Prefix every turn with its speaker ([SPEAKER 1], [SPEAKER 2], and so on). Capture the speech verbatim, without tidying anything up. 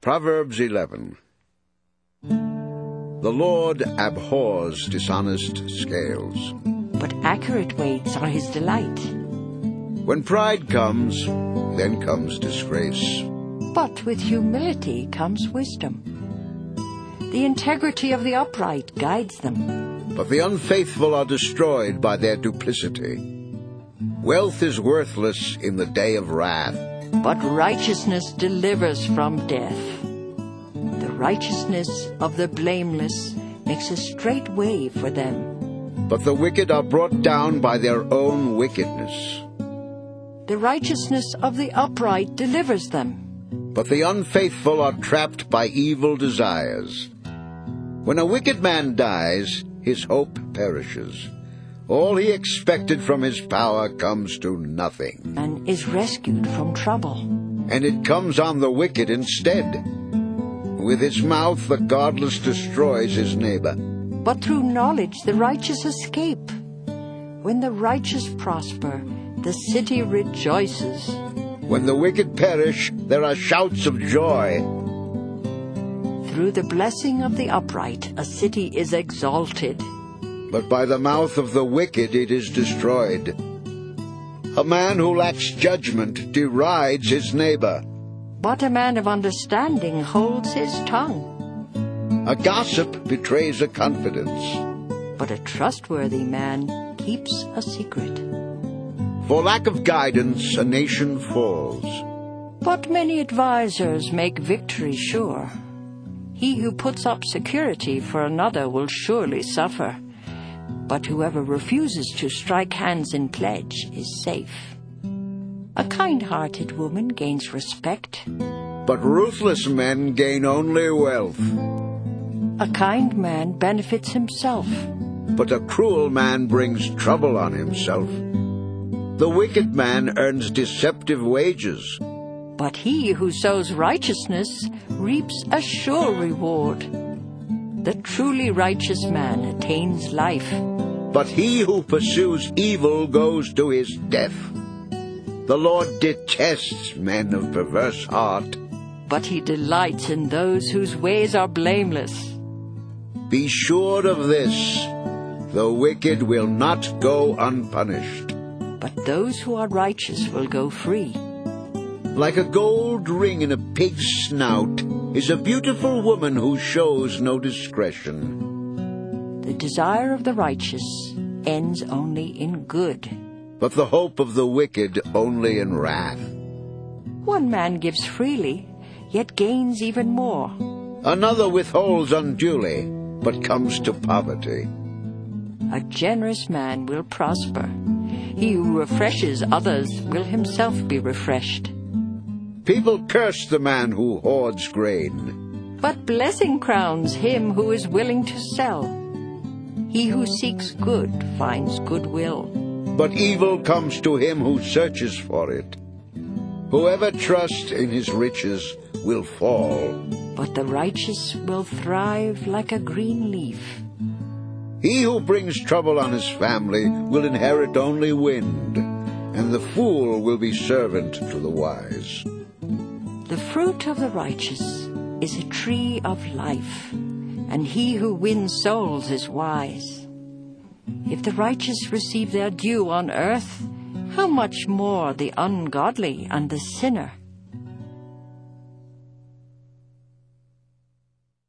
[SPEAKER 1] Proverbs eleven. The Lord abhors dishonest scales,
[SPEAKER 2] but accurate weights are his delight.
[SPEAKER 1] When pride comes, then comes disgrace,
[SPEAKER 2] but with humility comes wisdom. The integrity of the upright guides them,
[SPEAKER 1] but the unfaithful are destroyed by their duplicity. Wealth is worthless in the day of wrath,
[SPEAKER 2] but righteousness delivers from death. The righteousness of the blameless makes a straight way for them,
[SPEAKER 1] but the wicked are brought down by their own wickedness.
[SPEAKER 2] The righteousness of the upright delivers them,
[SPEAKER 1] but the unfaithful are trapped by evil desires. When a wicked man dies, his hope perishes. All he expected from his power comes to nothing,
[SPEAKER 2] and is rescued from trouble.
[SPEAKER 1] And it comes on the wicked instead. With his mouth the godless destroys his neighbor,
[SPEAKER 2] but through knowledge the righteous escape. When the righteous prosper, the city rejoices.
[SPEAKER 1] When the wicked perish, there are shouts of joy.
[SPEAKER 2] Through the blessing of the upright, a city is exalted,
[SPEAKER 1] but by the mouth of the wicked it is destroyed. A man who lacks judgment derides his neighbor,
[SPEAKER 2] but a man of understanding holds his tongue.
[SPEAKER 1] A gossip betrays a confidence,
[SPEAKER 2] but a trustworthy man keeps a secret.
[SPEAKER 1] For lack of guidance, a nation falls,
[SPEAKER 2] but many advisers make victory sure. He who puts up security for another will surely suffer, but whoever refuses to strike hands in pledge is safe. A kind-hearted woman gains respect,
[SPEAKER 1] but ruthless men gain only wealth.
[SPEAKER 2] A kind man benefits himself,
[SPEAKER 1] but a cruel man brings trouble on himself. The wicked man earns deceptive wages,
[SPEAKER 2] but he who sows righteousness reaps a sure reward. The truly righteous man attains life,
[SPEAKER 1] but he who pursues evil goes to his death. The Lord detests men of perverse heart,
[SPEAKER 2] but he delights in those whose ways are blameless.
[SPEAKER 1] Be sure of this, the wicked will not go unpunished,
[SPEAKER 2] but those who are righteous will go free.
[SPEAKER 1] Like a gold ring in a pig's snout is a beautiful woman who shows no discretion.
[SPEAKER 2] The desire of the righteous ends only in good,
[SPEAKER 1] but the hope of the wicked only in wrath.
[SPEAKER 2] One man gives freely, yet gains even more.
[SPEAKER 1] Another withholds unduly, but comes to poverty.
[SPEAKER 2] A generous man will prosper. He who refreshes others will himself be refreshed.
[SPEAKER 1] People curse the man who hoards grain,
[SPEAKER 2] but blessing crowns him who is willing to sell. He who seeks good finds goodwill,
[SPEAKER 1] but evil comes to him who searches for it. Whoever trusts in his riches will fall,
[SPEAKER 2] but the righteous will thrive like a green leaf.
[SPEAKER 1] He who brings trouble on his family will inherit only wind, and the fool will be servant to the wise.
[SPEAKER 2] The fruit of the righteous is a tree of life, and he who wins souls is wise. If the righteous receive their due on earth, how much more the ungodly and the sinner?